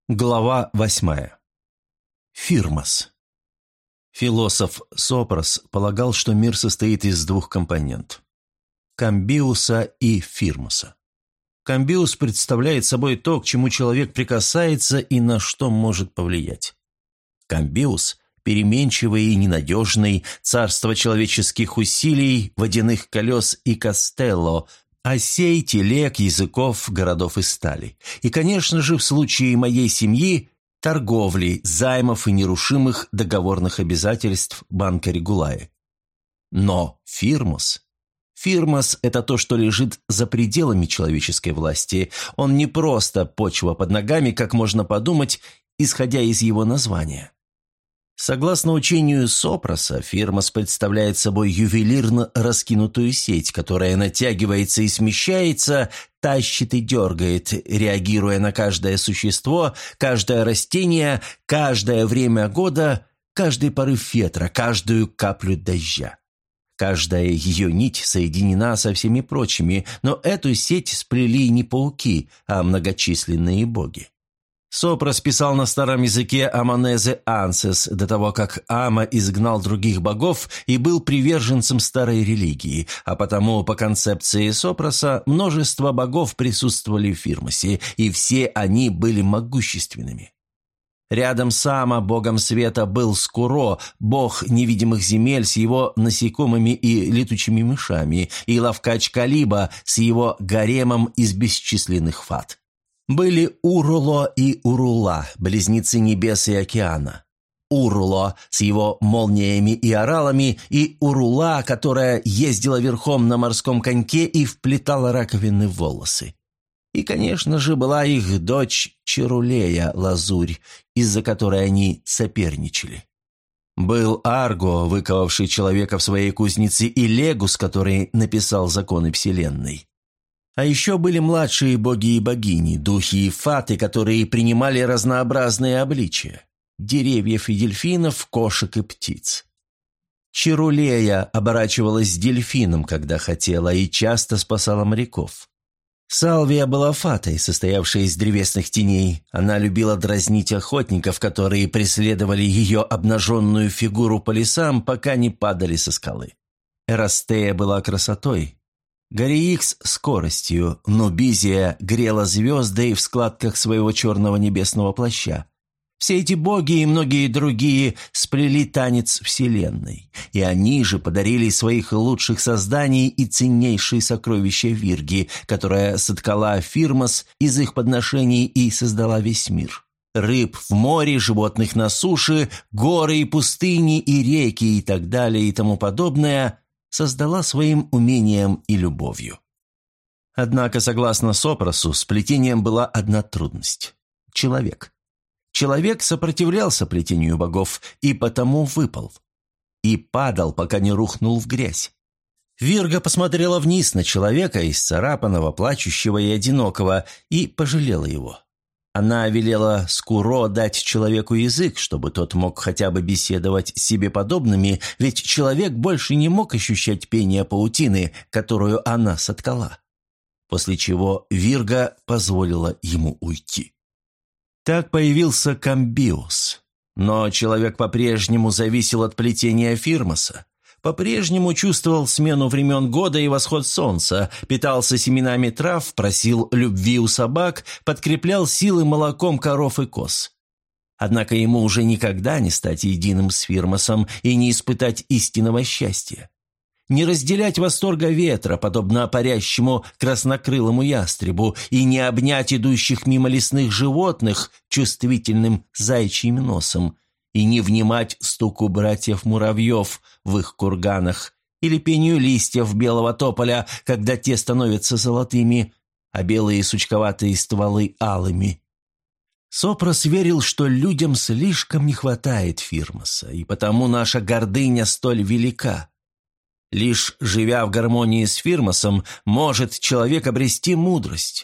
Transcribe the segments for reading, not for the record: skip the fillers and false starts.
Глава 8. Фирмос. Философ Сопрос полагал, что мир состоит из двух компонентов – камбиуса и фирмоса. Камбиус представляет собой то, к чему человек прикасается и на что может повлиять. Камбиус – переменчивый и ненадежный, царство человеческих усилий, водяных колес и кастелло – осей, телег, языков, городов и стали. И, конечно же, в случае моей семьи – торговли, займов и нерушимых договорных обязательств банка Регулаи. Но фирмос – это то, что лежит за пределами человеческой власти. Он не просто почва под ногами, как можно подумать, исходя из его названия. Согласно учению Сопроса, фирмос представляет собой ювелирно раскинутую сеть, которая натягивается и смещается, тащит и дергает, реагируя на каждое существо, каждое растение, каждое время года, каждый порыв ветра, каждую каплю дождя. Каждая ее нить соединена со всеми прочими, но эту сеть сплели не пауки, а многочисленные боги. Сопрос писал на старом языке Амонезе Ансес до того, как Ама изгнал других богов и был приверженцем старой религии, а потому, по концепции Сопроса, множество богов присутствовали в Фирмосе, и все они были могущественными. Рядом с Ама, богом света, был Скуро, бог невидимых земель с его насекомыми и летучими мышами, и Лавкач Калиба с его гаремом из бесчисленных фат. Были Уруло и Урула, близнецы небес и океана. Уруло с его молниями и оралами, и Урула, которая ездила верхом на морском коньке и вплетала раковины в волосы. И, конечно же, была их дочь Чарулея, Лазурь, из-за которой они соперничали. Был Арго, выковавший человека в своей кузнице, и Легус, который написал законы вселенной. А еще были младшие боги и богини, духи и фаты, которые принимали разнообразные обличия – деревьев и дельфинов, кошек и птиц. Чарулея оборачивалась дельфином, когда хотела, и часто спасала моряков. Салвия была фатой, состоявшей из древесных теней. Она любила дразнить охотников, которые преследовали ее обнаженную фигуру по лесам, пока не падали со скалы. Эрастея была красотой. Гориикс – скоростью, Нубизия грела звезды в складках своего черного небесного плаща. Все эти боги и многие другие сплели танец вселенной, и они же подарили своих лучших созданий и ценнейшие сокровища Вирги, которая соткала Фирмос из их подношений и создала весь мир. Рыб в море, животных на суше, горы и пустыни и реки и так далее и тому подобное – создала своим умением и любовью. Однако, согласно Сопросу, с плетением была одна трудность – человек. Человек сопротивлялся плетению богов и потому выпал. И падал, пока не рухнул в грязь. Вирга посмотрела вниз на человека, исцарапанного, плачущего и одинокого, и пожалела его. Она велела Скуро дать человеку язык, чтобы тот мог хотя бы беседовать с себе подобными, ведь человек больше не мог ощущать пение паутины, которую она соткала. После чего Вирга позволила ему уйти. Так появился Камбиус. Но человек по-прежнему зависел от плетения Фирмоса. По-прежнему чувствовал смену времен года и восход солнца, питался семенами трав, просил любви у собак, подкреплял силы молоком коров и коз. Однако ему уже никогда не стать единым с Фирмосом и не испытать истинного счастья. Не разделять восторга ветра, подобно парящему краснокрылому ястребу, и не обнять идущих мимо лесных животных чувствительным заячьим носом, и не внимать стуку братьев-муравьев в их курганах или пению листьев белого тополя, когда те становятся золотыми, а белые сучковатые стволы алыми. Сопрос верил, что людям слишком не хватает Фирмоса, и потому наша гордыня столь велика. Лишь живя в гармонии с Фирмосом, может человек обрести мудрость.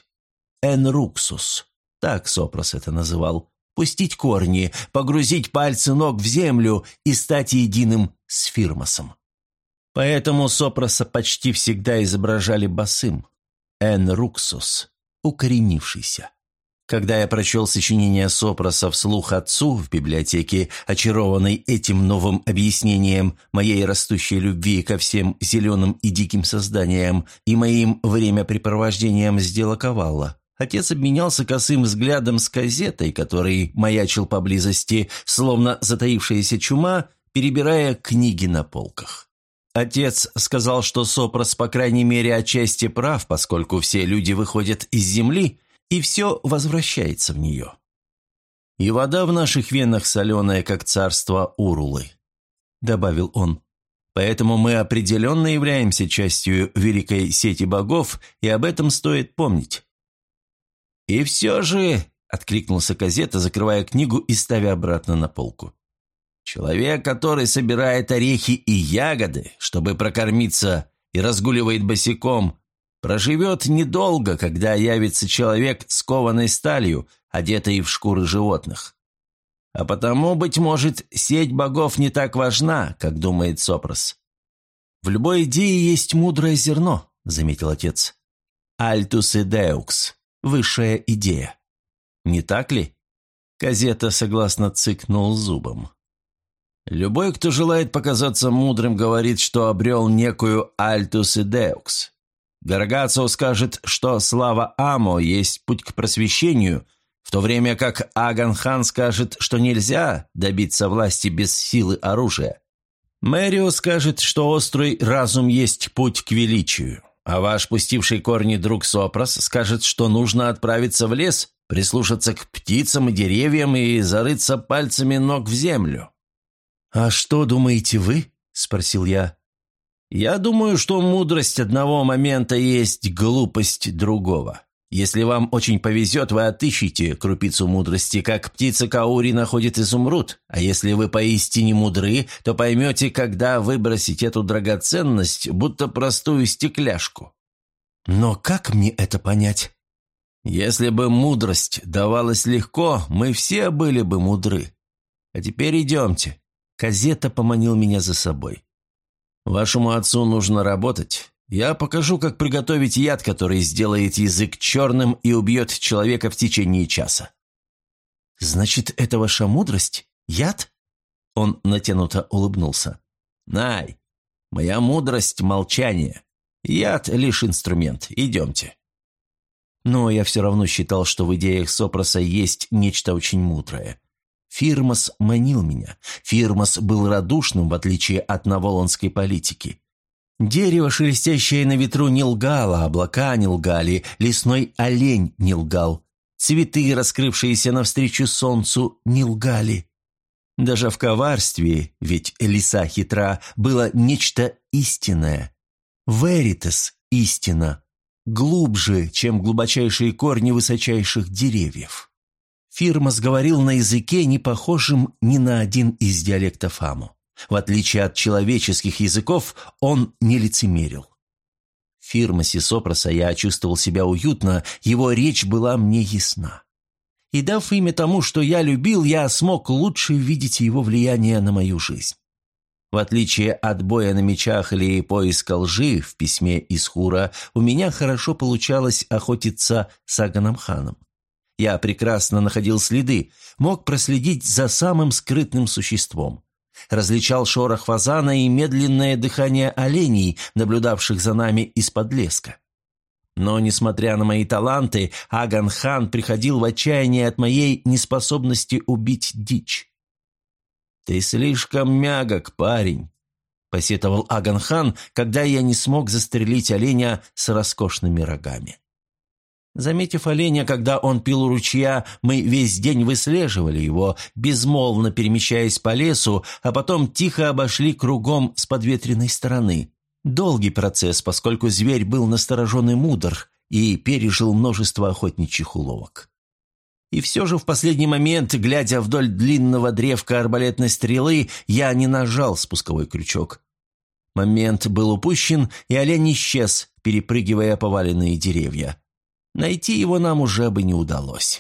Энруксус, так Сопрос это называл. Пустить корни, погрузить пальцы ног в землю и стать единым с Фирмосом. Поэтому Сопроса почти всегда изображали босым. Энруксус, укоренившийся. Когда я прочел сочинение Сопроса вслух отцу в библиотеке, очарованный этим новым объяснением моей растущей любви ко всем зеленым и диким созданиям и моим времяпрепровождением с дело Ковалла, отец обменялся косым взглядом с Казетой, который маячил поблизости, словно затаившаяся чума, перебирая книги на полках. Отец сказал, что Сопрос, по крайней мере, отчасти прав, поскольку все люди выходят из земли, и все возвращается в нее. «И вода в наших венах соленая, как царство Урулы», — добавил он. «Поэтому мы определенно являемся частью великой сети богов, и об этом стоит помнить». «И все же», — откликнулся Казета, закрывая книгу и ставя обратно на полку, «человек, который собирает орехи и ягоды, чтобы прокормиться, и разгуливает босиком, проживет недолго, когда явится человек с кованой сталью, одетый в шкуры животных. А потому, быть может, сеть богов не так важна, как думает Сопрос». «В любой идее есть мудрое зерно», — заметил отец. «Альтус и деукс — высшая идея. Не так ли?» Казета согласно цыкнул зубом. «Любой, кто желает показаться мудрым, говорит, что обрел некую альтус и деукс. Гаргацио скажет, что слава Амо есть путь к просвещению, в то время как Аган-хан скажет, что нельзя добиться власти без силы оружия. Мэрио скажет, что острый разум есть путь к величию, а ваш пустивший корни друг Сопрос скажет, что нужно отправиться в лес, прислушаться к птицам и деревьям и зарыться пальцами ног в землю». «А что думаете вы?» – спросил я. «Я думаю, что мудрость одного момента есть глупость другого. Если вам очень повезет, вы отыщете крупицу мудрости, как птица Каури находит изумруд, а если вы поистине мудры, то поймете, когда выбросить эту драгоценность, будто простую стекляшку». «Но как мне это понять?» «Если бы мудрость давалась легко, мы все были бы мудры. А теперь идемте». Казета поманил меня за собой. «Вашему отцу нужно работать. Я покажу, как приготовить яд, который сделает язык черным и убьет человека в течение часа». «Значит, это ваша мудрость? Яд?» Он натянуто улыбнулся. «Най, моя мудрость – молчание. Яд – лишь инструмент. Идемте». Но я все равно считал, что в идеях Сопроса есть нечто очень мудрое. Фирмос манил меня. Фирмос был радушным, в отличие от наволонской политики. Дерево, шелестящее на ветру, не лгало, облака не лгали, лесной олень не лгал, цветы, раскрывшиеся навстречу солнцу, не лгали. Даже в коварстве, ведь лиса хитра, было нечто истинное. Веритас – истина, глубже, чем глубочайшие корни высочайших деревьев. Фирмос говорил на языке, не похожем ни на один из диалектов Аму. В отличие от человеческих языков, он не лицемерил. В Фирмосе Сопроса я чувствовал себя уютно, его речь была мне ясна. И дав имя тому, что я любил, я смог лучше видеть его влияние на мою жизнь. В отличие от боя на мечах или поиска лжи в письме из Хура, у меня хорошо получалось охотиться с Аганом-ханом. Я прекрасно находил следы, мог проследить за самым скрытным существом. Различал шорох фазана и медленное дыхание оленей, наблюдавших за нами из-под леска. Но, несмотря на мои таланты, Аган-хан приходил в отчаяние от моей неспособности убить дичь. «Ты слишком мягок, парень», — посетовал Аган-хан, когда я не смог застрелить оленя с роскошными рогами. Заметив оленя, когда он пил у ручья, мы весь день выслеживали его, безмолвно перемещаясь по лесу, а потом тихо обошли кругом с подветренной стороны. Долгий процесс, поскольку зверь был насторожен и мудр и пережил множество охотничьих уловок. И все же в последний момент, глядя вдоль длинного древка арбалетной стрелы, я не нажал спусковой крючок. Момент был упущен, и олень исчез, перепрыгивая поваленные деревья. Найти его нам уже бы не удалось.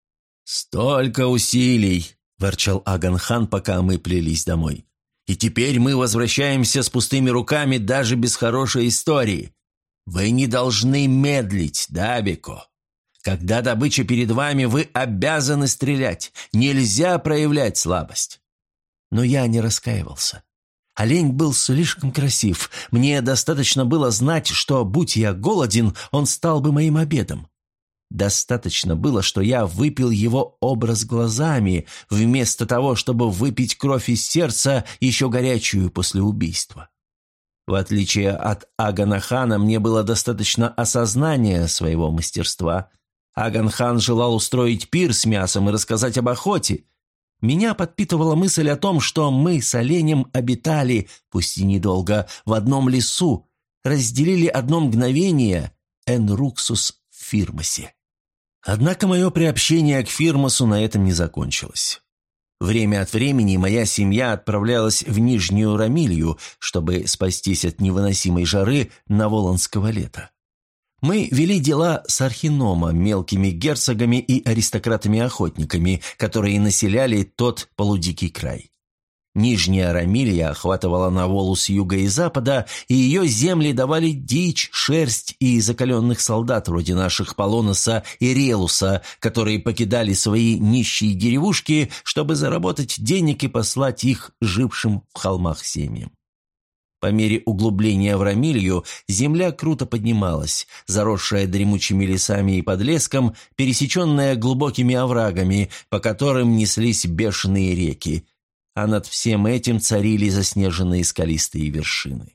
«Столько усилий!» – ворчал Аган-хан, пока мы плелись домой. «И теперь мы возвращаемся с пустыми руками даже без хорошей истории. Вы не должны медлить, Дабико. Когда добыча перед вами, вы обязаны стрелять. Нельзя проявлять слабость». Но я не раскаивался. Олень был слишком красив. Мне достаточно было знать, что, будь я голоден, он стал бы моим обедом. Достаточно было, что я выпил его образ глазами, вместо того, чтобы выпить кровь из сердца, еще горячую после убийства. В отличие от Агана-хана, мне было достаточно осознания своего мастерства. Аган-хан желал устроить пир с мясом и рассказать об охоте. Меня подпитывала мысль о том, что мы с оленем обитали, пусть и недолго, в одном лесу, разделили одно мгновение Энруксус в Фирмосе. Однако мое приобщение к Фирмосу на этом не закончилось. Время от времени моя семья отправлялась в Нижнюю Рамилью, чтобы спастись от невыносимой жары наволонского лета. Мы вели дела с Архинома, мелкими герцогами и аристократами-охотниками, которые населяли тот полудикий край. Нижняя Рамилья охватывала Наволу с юга и запада, и ее земли давали дичь, шерсть и закаленных солдат вроде наших Полоноса и Релуса, которые покидали свои нищие деревушки, чтобы заработать денег и послать их жившим в холмах семьям. По мере углубления в Рамилью земля круто поднималась, заросшая дремучими лесами и подлеском, пересеченная глубокими оврагами, по которым неслись бешеные реки, а над всем этим царили заснеженные скалистые вершины.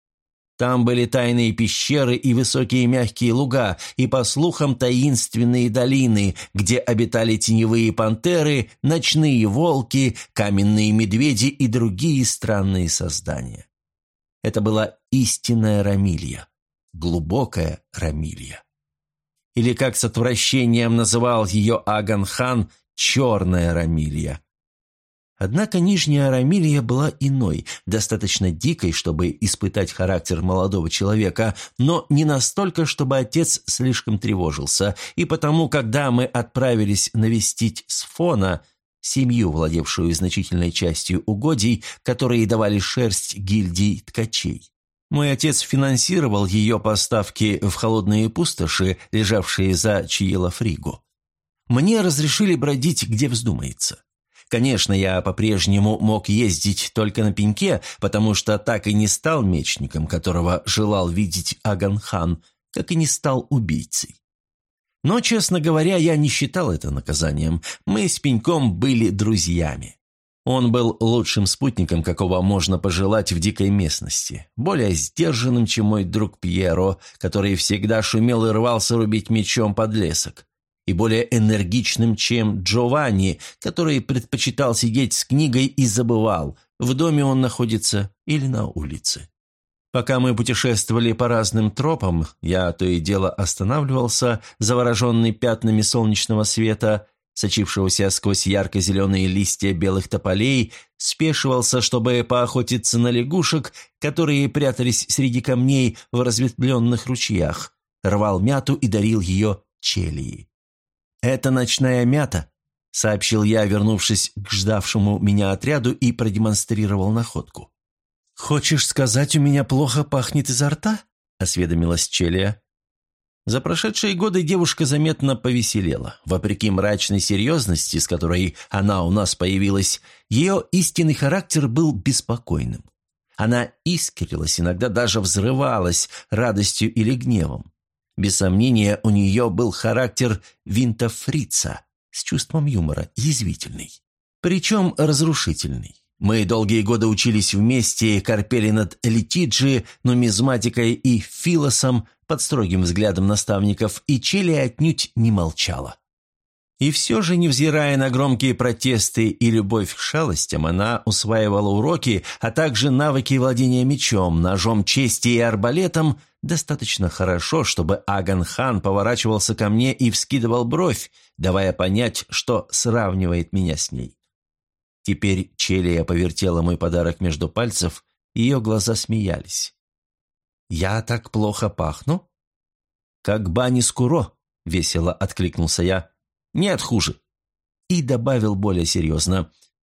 Там были тайные пещеры и высокие мягкие луга, и, по слухам, таинственные долины, где обитали теневые пантеры, ночные волки, каменные медведи и другие странные создания. Это была истинная Рамилья, глубокая Рамилья. Или, как с отвращением называл ее Аган-хан, черная Рамилья. Однако Нижняя Рамилья была иной, достаточно дикой, чтобы испытать характер молодого человека, но не настолько, чтобы отец слишком тревожился, и потому, когда мы отправились навестить Сфона, семью, владевшую значительной частью угодий, которые давали шерсть гильдии ткачей, мой отец финансировал ее поставки в холодные пустоши, лежавшие за Чиелафригу. Мне разрешили бродить, где вздумается. Конечно, я по-прежнему мог ездить только на пеньке, потому что так и не стал мечником, которого желал видеть Аган-хан, как и не стал убийцей. Но, честно говоря, я не считал это наказанием. Мы с пеньком были друзьями. Он был лучшим спутником, какого можно пожелать в дикой местности, более сдержанным, чем мой друг Пьеро, который всегда шумел и рвался рубить мечом подлесок, и более энергичным, чем Джованни, который предпочитал сидеть с книгой и забывал, в доме он находится или на улице. Пока мы путешествовали по разным тропам, я то и дело останавливался, завороженный пятнами солнечного света, сочившегося сквозь ярко-зеленые листья белых тополей, спешивался, чтобы поохотиться на лягушек, которые прятались среди камней в разветвленных ручьях, рвал мяту и дарил ее Челии. «Это ночная мята», — сообщил я, вернувшись к ждавшему меня отряду, и продемонстрировал находку. «Хочешь сказать, у меня плохо пахнет изо рта?» — осведомилась Челия. За прошедшие годы девушка заметно повеселела. Вопреки мрачной серьезности, с которой она у нас появилась, ее истинный характер был беспокойным. Она искрилась, иногда даже взрывалась радостью или гневом. Без сомнения, у нее был характер винтофрица, с чувством юмора, язвительный. Причем разрушительный. Мы долгие годы учились вместе, корпели над Летиджи, нумизматикой и филосом под строгим взглядом наставников, и Челия отнюдь не молчала. И все же, невзирая на громкие протесты и любовь к шалостям, она усваивала уроки, а также навыки владения мечом, ножом чести и арбалетом достаточно хорошо, чтобы Аган-хан поворачивался ко мне и вскидывал бровь, давая понять, что сравнивает меня с ней. Теперь Челия повертела мой подарок между пальцев, ее глаза смеялись. «Я так плохо пахну?» «Как Бани Скуро», — весело откликнулся я. «Нет, хуже». И добавил более серьезно.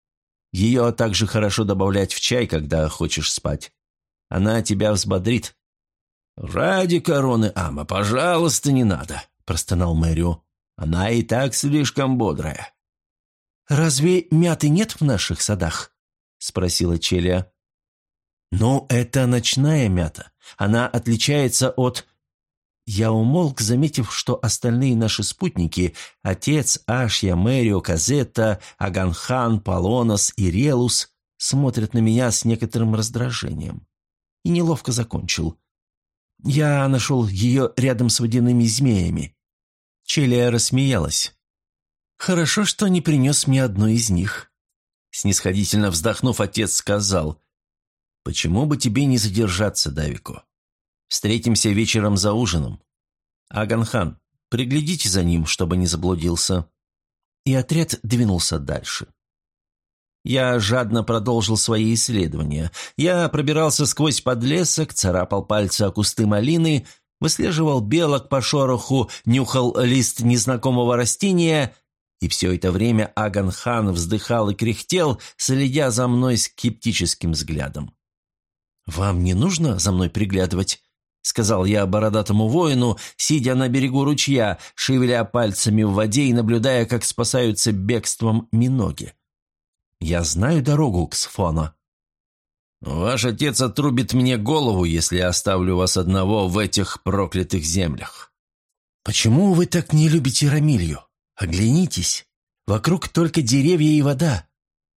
«Ее также хорошо добавлять в чай, когда хочешь спать. Она тебя взбодрит». «Ради короны Ама, пожалуйста, не надо», — простонал Мэрио. Она и так слишком бодрая». «Разве мяты нет в наших садах?» – спросила Челия. «Ну, это ночная мята. Она отличается от...» Я умолк, заметив, что остальные наши спутники – отец, Ашья, Мэрио, Казетта, Аганхан, Полонос и Релус – смотрят на меня с некоторым раздражением. И неловко закончил. Я нашел ее рядом с водяными змеями. Челия рассмеялась. «Хорошо, что не принес мне одну из них». Снисходительно вздохнув, отец сказал: «Почему бы тебе не задержаться, Давико? Встретимся вечером за ужином. Аганхан, приглядите за ним, чтобы не заблудился». И отряд двинулся дальше. Я жадно продолжил свои исследования. Я пробирался сквозь подлесок, царапал пальцы о кусты малины, выслеживал белок по шороху, нюхал лист незнакомого растения, и все это время Аганхан вздыхал и кряхтел, следя за мной скептическим взглядом. «Вам не нужно за мной приглядывать?» — сказал я бородатому воину, сидя на берегу ручья, шевеля пальцами в воде и наблюдая, как спасаются бегством миноги. «Я знаю дорогу к Сфону». «Ваш отец отрубит мне голову, если я оставлю вас одного в этих проклятых землях». «Почему вы так не любите Рамилью? Оглянитесь. Вокруг только деревья и вода».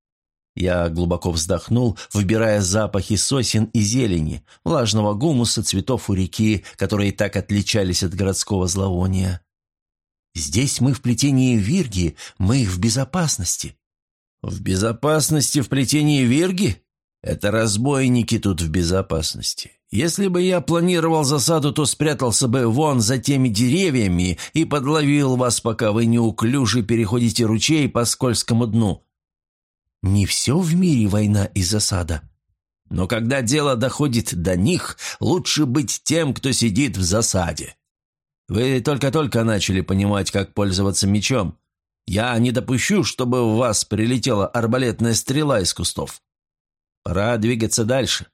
Я глубоко вздохнул, вбирая запахи сосен и зелени, влажного гумуса, цветов у реки, которые так отличались от городского зловония. «Здесь мы в плетении Вирги, мы в безопасности». «В безопасности в плетении Вирги? Это разбойники тут в безопасности. Если бы я планировал засаду, то спрятался бы вон за теми деревьями и подловил вас, пока вы неуклюже переходите ручей по скользкому дну». «Не все в мире война и засада. Но когда дело доходит до них, лучше быть тем, кто сидит в засаде. Вы только-только начали понимать, как пользоваться мечом. Я не допущу, чтобы в вас прилетела арбалетная стрела из кустов. Пора двигаться дальше».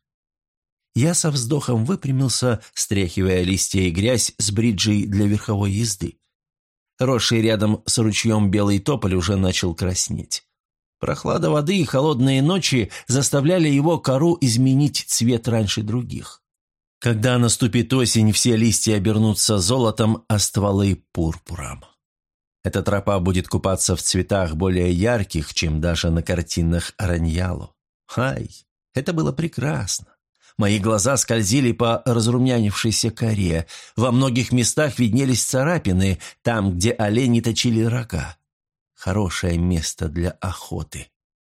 Я со вздохом выпрямился, стряхивая листья и грязь с бриджей для верховой езды. Росший рядом с ручьем белый тополь уже начал краснеть. Прохлада воды и холодные ночи заставляли его кору изменить цвет раньше других. Когда наступит осень, все листья обернутся золотом, а стволы – пурпуром. Эта тропа будет купаться в цветах более ярких, чем даже на картинах Араньяло. Ай, это было прекрасно. Мои глаза скользили по разрумянившейся коре. Во многих местах виднелись царапины, там, где олени точили рога. Хорошее место для охоты.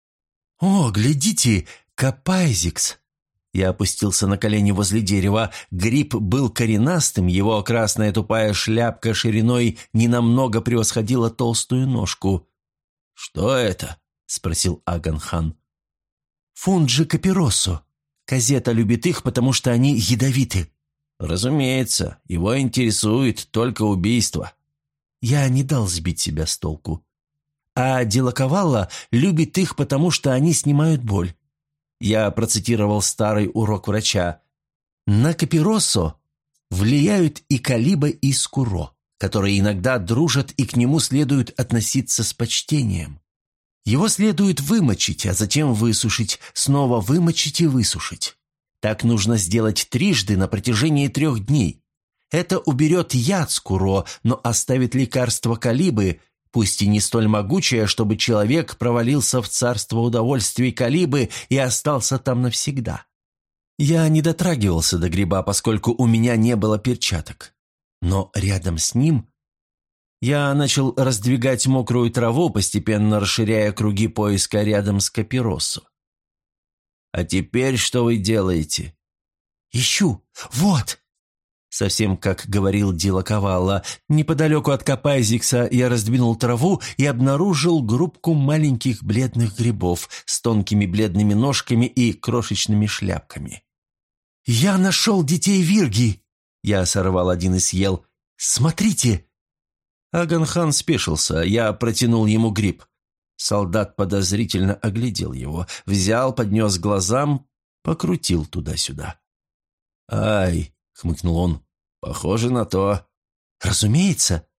«О, глядите, капайзикс!» Я опустился на колени возле дерева. Гриб был коренастым, его красная тупая шляпка шириной ненамного превосходила толстую ножку. «Что это?» — спросил Аганхан. «Фунджи капиросо. Казета любит их, потому что они ядовиты». «Разумеется, его интересует только убийство». Я не дал сбить себя с толку. «А Делаковалла любит их, потому что они снимают боль». Я процитировал старый урок врача. «На капиросо влияют и Калиба, и Скуро, которые иногда дружат, и к нему следует относиться с почтением. Его следует вымочить, а затем высушить, снова вымочить и высушить. Так нужно сделать трижды на протяжении 3 дней. Это уберет яд Скуро, но оставит лекарство Калибы, пусть и не столь могучее, чтобы человек провалился в царство удовольствий Калибы и остался там навсегда». Я не дотрагивался до гриба, поскольку у меня не было перчаток. Но рядом с ним я начал раздвигать мокрую траву, постепенно расширяя круги поиска рядом с капиросо. «А теперь что вы делаете?» «Ищу. Вот!» Совсем как говорил Дилаковалла, неподалеку от Капайзикса я раздвинул траву и обнаружил группку маленьких бледных грибов с тонкими бледными ножками и крошечными шляпками. «Я нашел детей Вирги!» Я сорвал один и съел. «Смотрите!» Аганхан спешился, я протянул ему гриб. Солдат подозрительно оглядел его, взял, поднес к глазам, покрутил туда-сюда. «Ай!» — хмыкнул он. «Похоже на то». «Разумеется».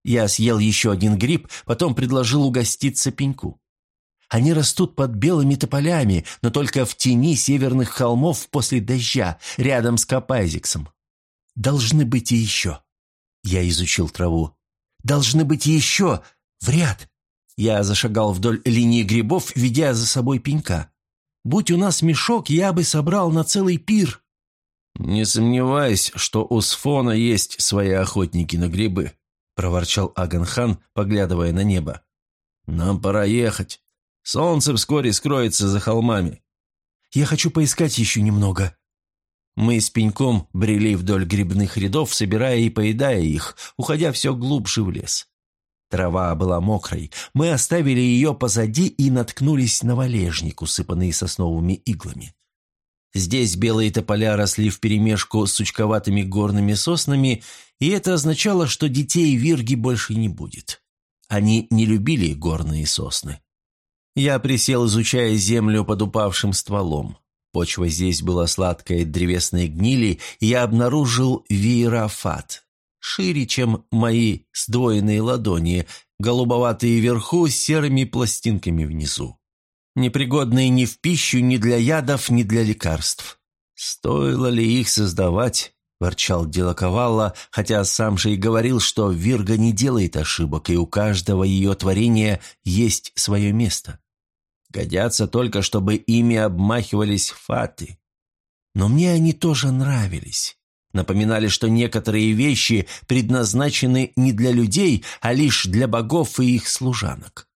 Я съел еще один гриб, потом предложил угоститься пеньку. Они растут под белыми тополями, но только в тени северных холмов после дождя, рядом с Капайзиксом. Должны быть и еще. Я изучил траву. Должны быть и еще. В ряд. Я зашагал вдоль линии грибов, ведя за собой пенька. Будь у нас мешок, я бы собрал на целый пир. «Не сомневаюсь, что у Сфона есть свои охотники на грибы», – проворчал Аган-хан, поглядывая на небо. «Нам пора ехать. Солнце вскоре скроется за холмами». «Я хочу поискать еще немного». Мы с пеньком брели вдоль грибных рядов, собирая и поедая их, уходя все глубже в лес. Трава была мокрой. Мы оставили ее позади и наткнулись на валежник, усыпанный сосновыми иглами. Здесь белые тополя росли вперемешку с сучковатыми горными соснами, и это означало, что детей вирги больше не будет. Они не любили горные сосны. Я присел, изучая землю под упавшим стволом. Почва здесь была сладкой от древесной гнили, и я обнаружил виерафат, шире, чем мои сдвоенные ладони, голубоватые вверху с серыми пластинками внизу. Непригодные ни в пищу, ни для ядов, ни для лекарств. «Стоило ли их создавать?» – ворчал Делаковалла, хотя сам же и говорил, что Вирга не делает ошибок, и у каждого ее творения есть свое место. Годятся только, чтобы ими обмахивались фаты. Но мне они тоже нравились. Напоминали, что некоторые вещи предназначены не для людей, а лишь для богов и их служанок.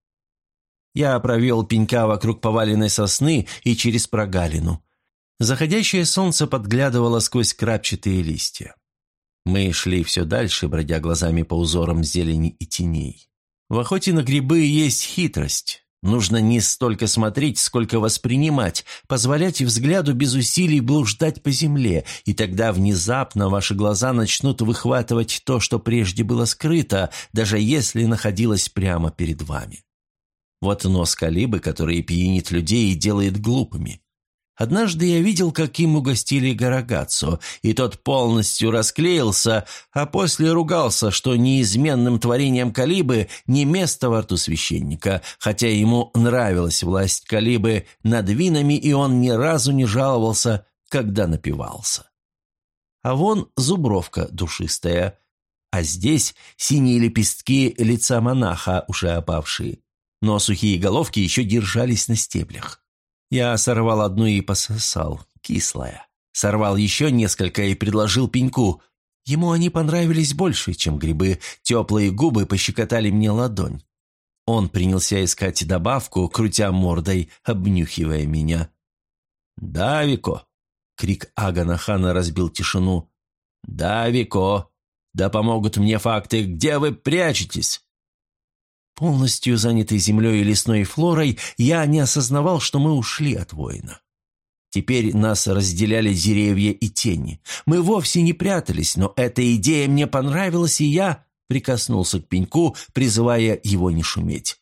Я провел пенька вокруг поваленной сосны и через прогалину. Заходящее солнце подглядывало сквозь крапчатые листья. Мы шли все дальше, бродя глазами по узорам зелени и теней. В охоте на грибы есть хитрость. Нужно не столько смотреть, сколько воспринимать, позволять взгляду без усилий блуждать по земле, и тогда внезапно ваши глаза начнут выхватывать то, что прежде было скрыто, даже если находилось прямо перед вами. Вот нос Калибы, который пьянит людей и делает глупыми. Однажды я видел, как им угостили Гарагаццо, и тот полностью расклеился, а после ругался, что неизменным творением Калибы не место во рту священника, хотя ему нравилась власть Калибы над винами, и он ни разу не жаловался, когда напивался. А вон зубровка душистая, а здесь синие лепестки лица монаха, уже опавшие, но сухие головки еще держались на стеблях. Я сорвал одну и пососал, кислая. Сорвал еще несколько и предложил пеньку. Ему они понравились больше, чем грибы. Теплые губы пощекотали мне ладонь. Он принялся искать добавку, крутя мордой, обнюхивая меня. «Да, Вико!» — крик Агана-хана разбил тишину. «Да, Вико! Да помогут мне факты! Где вы прячетесь?» Полностью занятый землей и лесной флорой, я не осознавал, что мы ушли от воина. Теперь нас разделяли деревья и тени. Мы вовсе не прятались, но эта идея мне понравилась, и я прикоснулся к пеньку, призывая его не шуметь.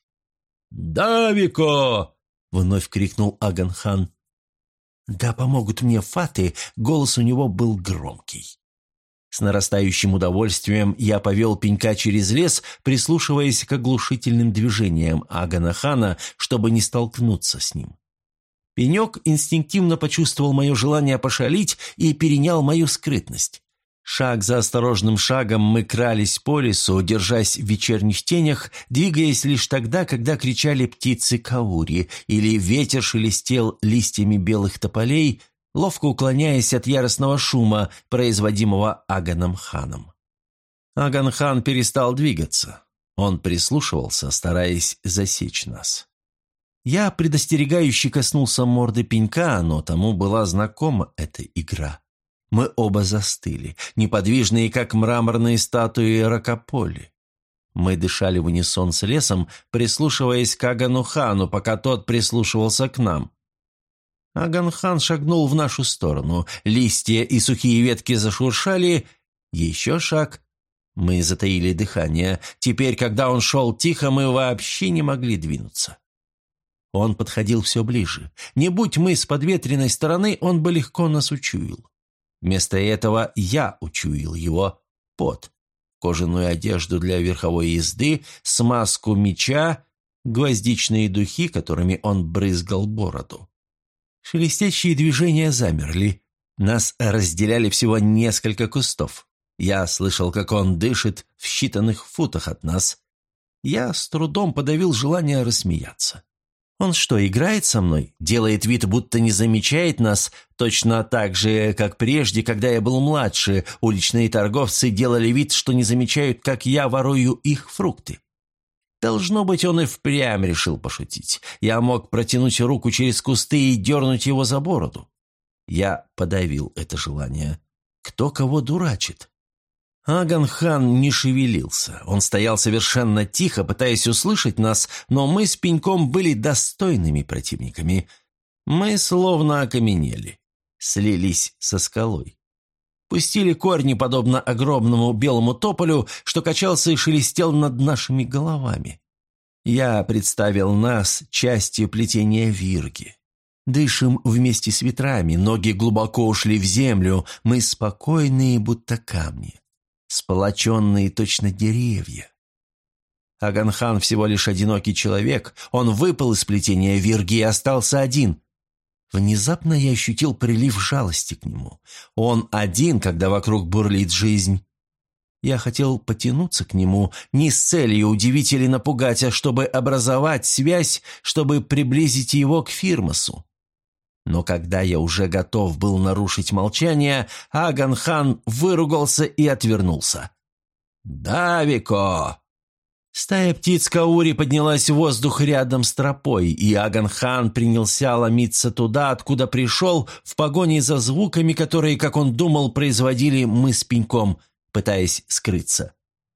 «Да, Вико!» — вновь крикнул Аган-хан. «Да помогут мне фаты!» — голос у него был громкий. С нарастающим удовольствием я повел пенька через лес, прислушиваясь к оглушительным движениям Агана-хана, чтобы не столкнуться с ним. Пенек инстинктивно почувствовал мое желание пошалить и перенял мою скрытность. Шаг за осторожным шагом мы крались по лесу, держась в вечерних тенях, двигаясь лишь тогда, когда кричали птицы каури, или ветер шелестел листьями белых тополей, ловко уклоняясь от яростного шума, производимого Аганом-ханом. Аган-хан перестал двигаться. Он прислушивался, стараясь засечь нас. Я предостерегающе коснулся морды пенька, но тому была знакома эта игра. Мы оба застыли, неподвижные, как мраморные статуи Ракополи. Мы дышали в унисон с лесом, прислушиваясь к Агану-хану, пока тот прислушивался к нам. Аган-хан шагнул в нашу сторону. Листья и сухие ветки зашуршали. Еще шаг. Мы затаили дыхание. Теперь, когда он шел тихо, мы вообще не могли двинуться. Он подходил все ближе. Не будь мы с подветренной стороны, он бы легко нас учуял. Вместо этого я учуял его пот. кожаную одежду для верховой езды, смазку меча, гвоздичные духи, которыми он брызгал бороду. Шелестящие движения замерли. Нас разделяли всего несколько кустов. Я слышал, как он дышит в считанных футах от нас. Я с трудом подавил желание рассмеяться. Он что, играет со мной? Делает вид, будто не замечает нас, точно так же, как прежде, когда я был младше, уличные торговцы делали вид, что не замечают, как я ворую их фрукты. Должно быть, он и впрямь решил пошутить. Я мог протянуть руку через кусты и дернуть его за бороду. Я подавил это желание. Кто кого дурачит? Аган-хан не шевелился. Он стоял совершенно тихо, пытаясь услышать нас, но мы с Пеньком были достойными противниками. Мы словно окаменели, слились со скалой. Пустили корни, подобно огромному белому тополю, что качался и шелестел над нашими головами. Я представил нас частью плетения вирги. Дышим вместе с ветрами, ноги глубоко ушли в землю, мы спокойные, будто камни. Сполоченные точно деревья. Аган-хан всего лишь одинокий человек, он выпал из плетения вирги и остался один. Внезапно я ощутил прилив жалости к нему. Он один, когда вокруг бурлит жизнь. Я хотел потянуться к нему не с целью удивить или напугать, а чтобы образовать связь, чтобы приблизить его к Фирмасу. Но когда я уже готов был нарушить молчание, Аган-хан выругался и отвернулся. «Давико!» Стая птиц Каури поднялась в воздух рядом с тропой, и Аган-хан принялся ломиться туда, откуда пришел, в погоне за звуками, которые, как он думал, производили мы с Пеньком, пытаясь скрыться.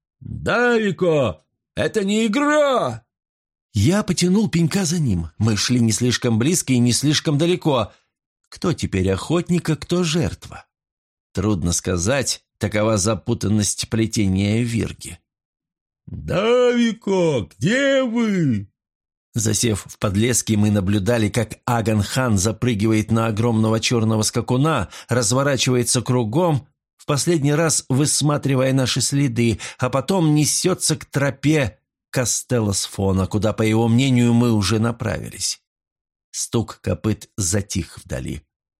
«Давико! Это не игра!» Я потянул Пенька за ним. Мы шли не слишком близко и не слишком далеко. Кто теперь охотник, а кто жертва? Трудно сказать, такова запутанность плетения вирги. «Давико, где вы?» Засев в подлеске, мы наблюдали, как Аган-хан запрыгивает на огромного черного скакуна, разворачивается кругом, в последний раз высматривая наши следы, а потом несется к тропе Кастелло-Сфона, куда, по его мнению, мы уже направились. Стук копыт затих вдали.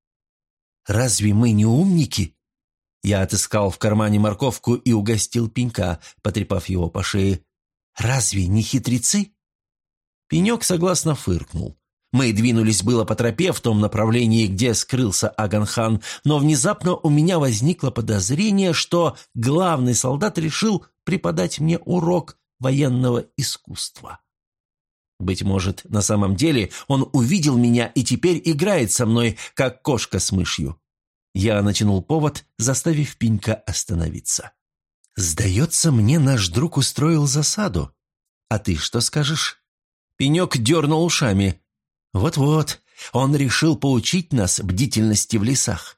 «Разве мы не умники?» Я отыскал в кармане морковку и угостил Пенька, потрепав его по шее. «Разве не хитрецы?» Пенек согласно фыркнул. Мы двинулись было по тропе в том направлении, где скрылся Аган-хан, но внезапно у меня возникло подозрение, что главный солдат решил преподать мне урок военного искусства. Быть может, на самом деле он увидел меня и теперь играет со мной, как кошка с мышью. Я натянул повод, заставив Пенька остановиться. «Сдается мне, наш друг устроил засаду. А ты что скажешь?» Пенек дернул ушами. «Вот-вот, он решил поучить нас бдительности в лесах».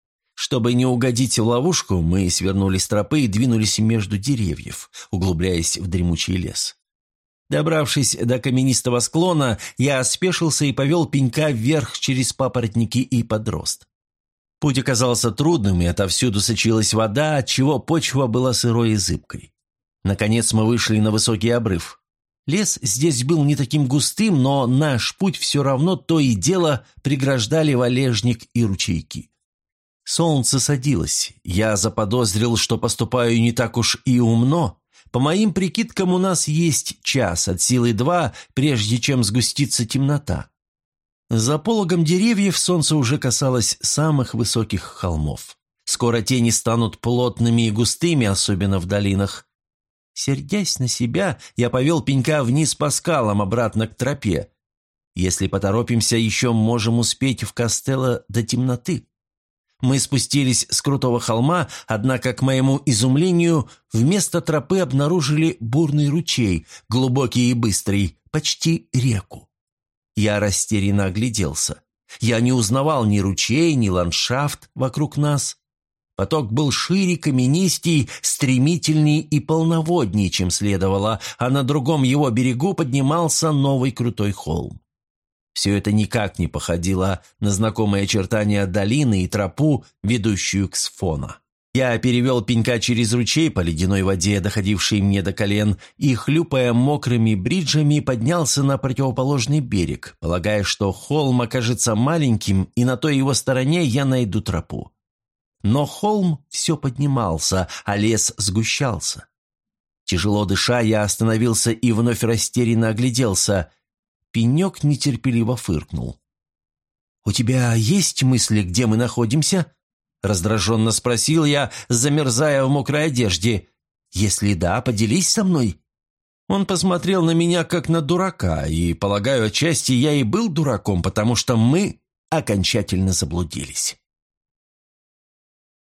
Чтобы не угодить в ловушку, мы свернули с тропы и двинулись между деревьев, углубляясь в дремучий лес. Добравшись до каменистого склона, я спешился и повел Пенька вверх через папоротники и подрост. Путь оказался трудным, и отовсюду сочилась вода, отчего почва была сырой и зыбкой. Наконец мы вышли на высокий обрыв. Лес здесь был не таким густым, но наш путь все равно то и дело преграждали валежник и ручейки. Солнце садилось. Я заподозрил, что поступаю не так уж и умно. По моим прикидкам, у нас есть час, от силы 2, прежде чем сгустится темнота. За пологом деревьев солнце уже касалось самых высоких холмов. Скоро тени станут плотными и густыми, особенно в долинах. Сердясь на себя, я повел Пенька вниз по скалам, обратно к тропе. Если поторопимся, еще можем успеть в Кастелло до темноты. Мы спустились с крутого холма, однако, к моему изумлению, вместо тропы обнаружили бурный ручей, глубокий и быстрый, почти реку. Я растерянно огляделся. Я не узнавал ни ручей, ни ландшафт вокруг нас. Поток был шире, каменистей, стремительней и полноводней, чем следовало, а на другом его берегу поднимался новый крутой холм. Все это никак не походило на знакомые очертания долины и тропу, ведущую к Сфона. Я перевел пенька через ручей по ледяной воде, доходившей мне до колен, и, хлюпая мокрыми бриджами, поднялся на противоположный берег, полагая, что холм окажется маленьким, и на той его стороне я найду тропу. Но холм все поднимался, а лес сгущался. Тяжело дыша, я остановился и вновь растерянно огляделся. Пенек нетерпеливо фыркнул. «У тебя есть мысли, где мы находимся?» – раздраженно спросил я, замерзая в мокрой одежде. «Если да, поделись со мной». Он посмотрел на меня, как на дурака, и, полагаю, отчасти я и был дураком, потому что мы окончательно заблудились.